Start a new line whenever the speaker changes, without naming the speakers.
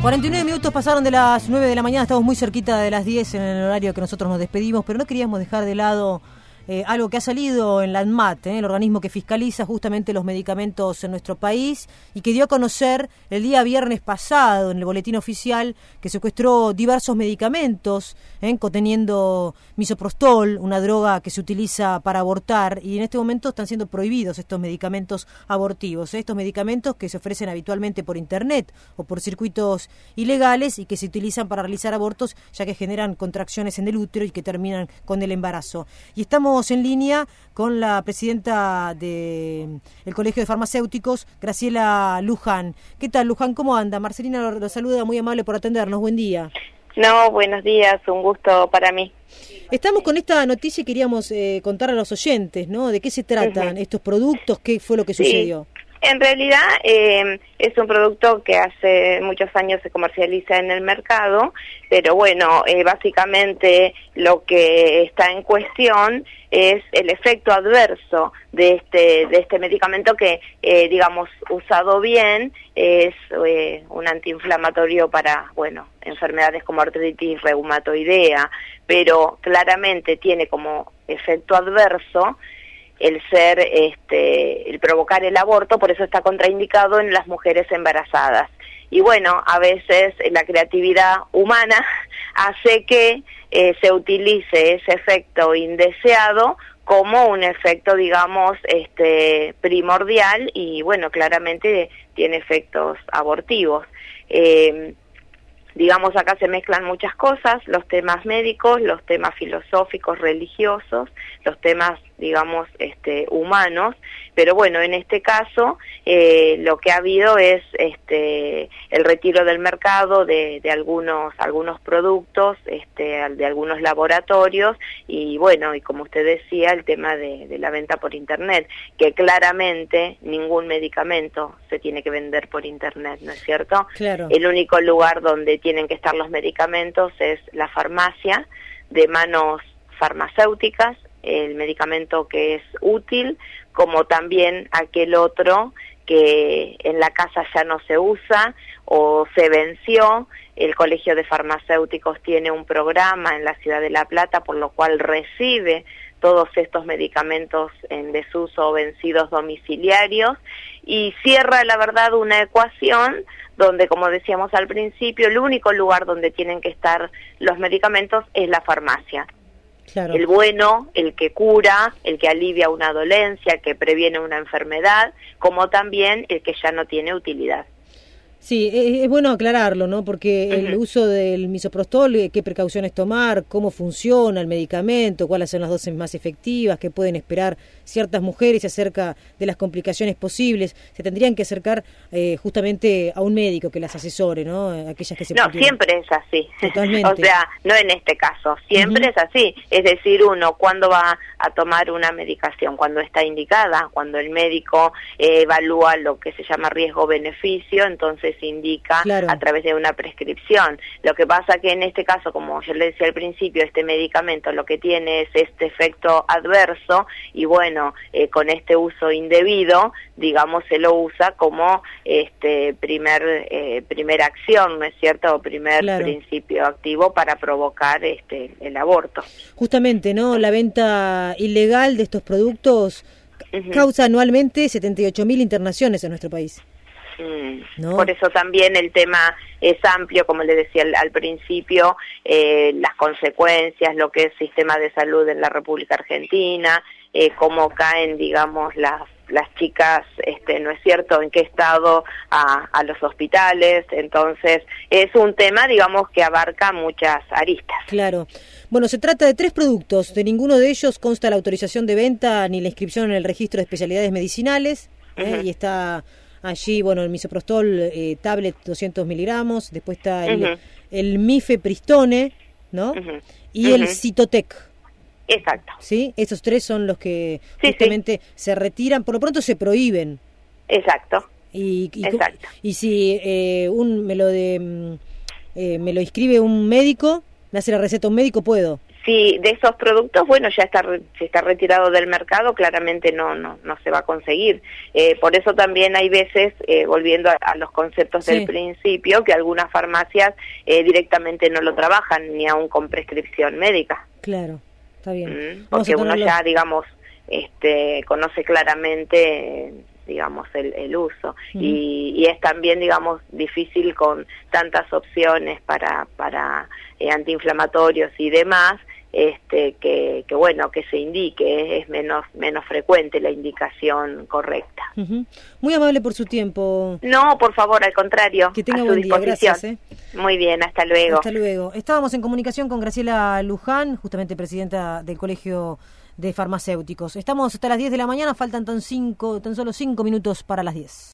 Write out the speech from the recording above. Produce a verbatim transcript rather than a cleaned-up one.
cuarenta y nueve minutos pasaron de las nueve de la mañana, estamos muy cerquita de las diez en el horario que nosotros nos despedimos, pero no queríamos dejar de lado eh, algo que ha salido en la ANMAT, eh, el organismo que fiscaliza justamente los medicamentos en nuestro país y que dio a conocer el día viernes pasado en el boletín oficial que secuestró diversos medicamentos eh, conteniendo misoprostol, una droga que se utiliza para abortar, y en este momento están siendo prohibidos estos medicamentos abortivos, eh, estos medicamentos que se ofrecen habitualmente por internet o por circuitos ilegales y que se utilizan para realizar abortos, ya que generan contracciones en el útero y que terminan con el embarazo. Y estamos en línea con la presidenta del Colegio de Farmacéuticos, Graciela Luján. ¿Qué tal, Luján? ¿Cómo anda? Marcelina lo, lo saluda, muy amable por atendernos. Buen día.
No, buenos días, un gusto para mí.
Estamos con esta noticia y queríamos eh, contar a los oyentes, ¿no? ¿De qué se tratan uh-huh. estos productos? ¿Qué fue lo que sucedió?
Sí. En realidad eh, es un producto que hace muchos años se comercializa en el mercado, pero bueno, eh, básicamente lo que está en cuestión es el efecto adverso de este de este medicamento que, eh, digamos, usado bien, es eh, un antiinflamatorio para, bueno, enfermedades como artritis reumatoidea, pero claramente tiene como efecto adverso el ser, este, el provocar el aborto, por eso está contraindicado en las mujeres embarazadas. Y bueno, a veces la creatividad humana hace que eh, se utilice ese efecto indeseado como un efecto, digamos, este, primordial, y bueno, claramente tiene efectos abortivos. Eh, Digamos, acá se mezclan muchas cosas, los temas médicos, los temas filosóficos, religiosos, los temas, digamos, este, humanos, pero bueno, en este caso eh, lo que ha habido es este, el retiro del mercado de, de algunos algunos productos, este, de algunos laboratorios, y bueno, y como usted decía, el tema de, de la venta por internet, que claramente ningún medicamento se tiene que vender por internet, ¿no es cierto?
Claro.
El único lugar donde tienen que estar los medicamentos es la farmacia, de manos farmacéuticas, el medicamento que es útil, como también aquel otro que en la casa ya no se usa o se venció. El Colegio de Farmacéuticos tiene un programa en la ciudad de La Plata, por lo cual recibe todos estos medicamentos en desuso o vencidos domiciliarios, y cierra, la verdad, una ecuación donde, como decíamos al principio, el único lugar donde tienen que estar los medicamentos es la farmacia.
Claro.
El bueno, el que cura, el que alivia una dolencia, el que previene una enfermedad, como también el que ya no tiene utilidad.
Sí, es, es bueno aclararlo, ¿no? Porque uh-huh. el uso del misoprostol, qué precauciones tomar, cómo funciona el medicamento, cuáles son las dosis más efectivas, qué pueden esperar ciertas mujeres acerca de las complicaciones posibles. Se tendrían que acercar eh, justamente a un médico que las asesore, ¿no? Aquellas que se
No,
pudieran.
Siempre es así.
Totalmente.
O sea, no en este caso, siempre uh-huh. es así. Es decir, uno, ¿cuándo va a tomar una medicación? Cuando está indicada, cuando el médico eh, evalúa lo que se llama riesgo-beneficio, entonces se indica
claro.
a través de una prescripción. Lo que pasa que en este caso, como yo le decía al principio, este medicamento lo que tiene es este efecto adverso, y bueno, eh, con este uso indebido, digamos, se lo usa como este primer eh, primera acción, ¿no es cierto? O primer
claro.
principio activo para provocar este el aborto.
Justamente, ¿no? La venta ilegal de estos productos uh-huh. causa anualmente setenta y ocho mil internaciones en nuestro país.
Mm,
¿no?
Por eso también el tema es amplio, como le decía al, al principio, eh, las consecuencias, lo que es sistema de salud en la República Argentina, eh, cómo caen, digamos, las las chicas, este, ¿no es cierto?, en qué estado a, a los hospitales. Entonces es un tema, digamos, que abarca muchas aristas.
Claro. Bueno, se trata de tres productos, de ninguno de ellos consta la autorización de venta ni la inscripción en el registro de especialidades medicinales, ¿eh? Uh-huh. Y está allí, bueno, el misoprostol eh, tablet doscientos miligramos, después está el, uh-huh. el mifepristone, ¿no? Uh-huh. Y uh-huh. el Cytotec.
Exacto.
¿Sí? Esos tres son los que
sí,
justamente
sí.
se retiran, por lo pronto se prohíben.
Exacto.
Y, y,
Exacto.
y si eh, un me lo de eh, me lo inscribe un médico, me hace la receta un médico, ¿puedo?
si de esos productos, bueno, ya está se está retirado del mercado, claramente no no no se va a conseguir. Eh, por eso también hay veces, eh, volviendo a, a los conceptos sí. del principio, que algunas farmacias eh, directamente no lo trabajan, ni aún con prescripción médica.
Claro, está bien.
Mm, porque uno ya, digamos, este conoce claramente... digamos, el, el uso. Uh-huh. Y, y es también, digamos, difícil con tantas opciones para, para eh, antiinflamatorios y demás, este que, que, bueno, que se indique, es menos menos frecuente la indicación correcta.
Uh-huh. Muy amable por su tiempo.
No, por favor, al contrario.
Que tenga buen día, gracias. ¿eh?
Muy bien, hasta luego.
Hasta luego. Estábamos en comunicación con Graciela Luján, justamente presidenta del Colegio de Farmacéuticos. Estamos hasta las diez de la mañana, faltan tan, cinco, tan solo cinco minutos para las diez.